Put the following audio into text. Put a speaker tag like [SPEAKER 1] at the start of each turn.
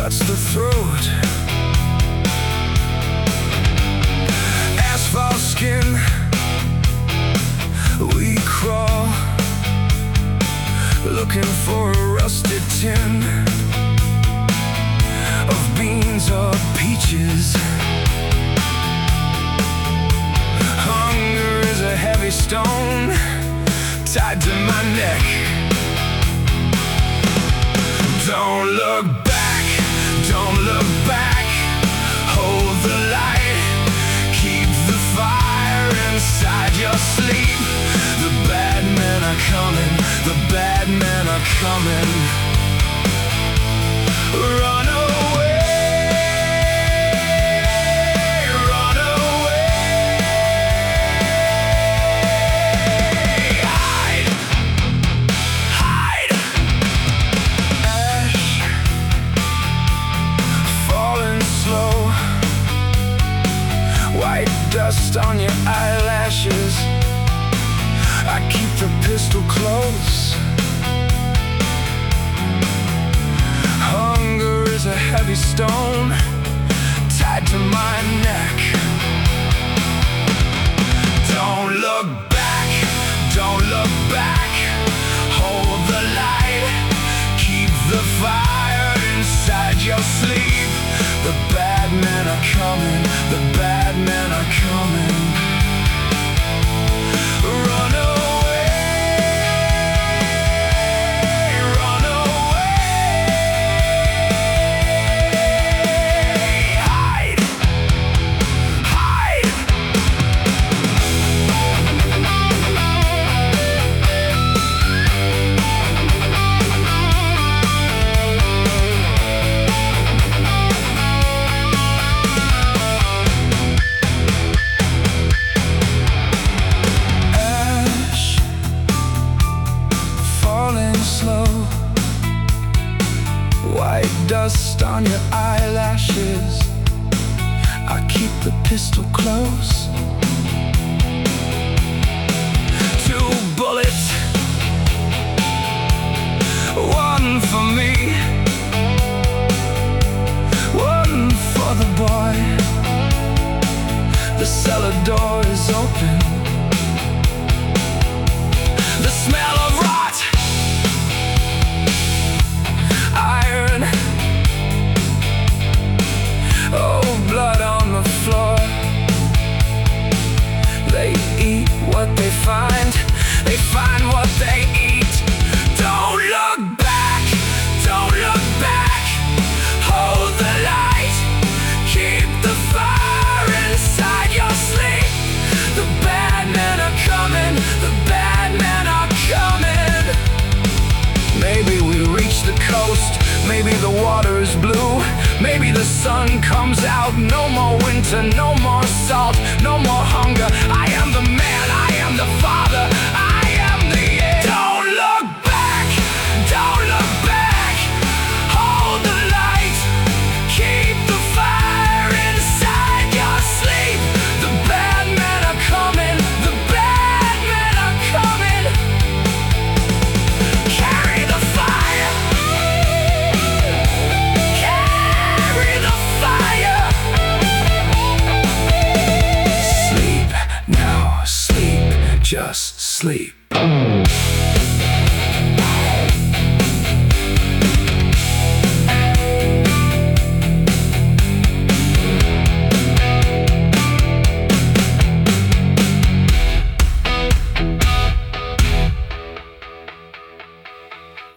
[SPEAKER 1] cuts the throat. Asphalt skin, we crawl, looking for a rusted tin of beans or peaches. Hunger is a heavy stone tied to my neck. Don't look back, don't look back. Hold the light, keep the fire inside your sleep. The bad men are coming, the bad men are coming. Run away, run away. Hide, hide. Ash falling slow, white dust on your eyelashes. I keep the pistol close. Hunger is a heavy stone tied to my neck. Don't look back, don't look back. Hold the light, keep the fire inside your sleep. The bad men are coming, the bad men are coming. Run away, run away. Hide, hide. Slow, white dust on your eyelashes. I keep the pistol close. 2 bullets, 1 for me, 1 for the boy. The cellar door is open. The smell of rot, iron, oh, blood on the floor. They eat what they find what they eat. Don't look back, don't look back. Hold the light, keep the fire inside your sleep. The bad men are coming, the bad men are coming. Maybe we reach the coast, maybe the water is blue, maybe the sun comes out. No more winter, no more salt, no more hunger. I am the man, I am the father, I am the end. Don't look back, don't look back. Hold the light, keep the fire inside your sleep. The bad men are coming, the bad men are coming. Carry the fire, carry the fire. Sleep now, sleep, just sleep.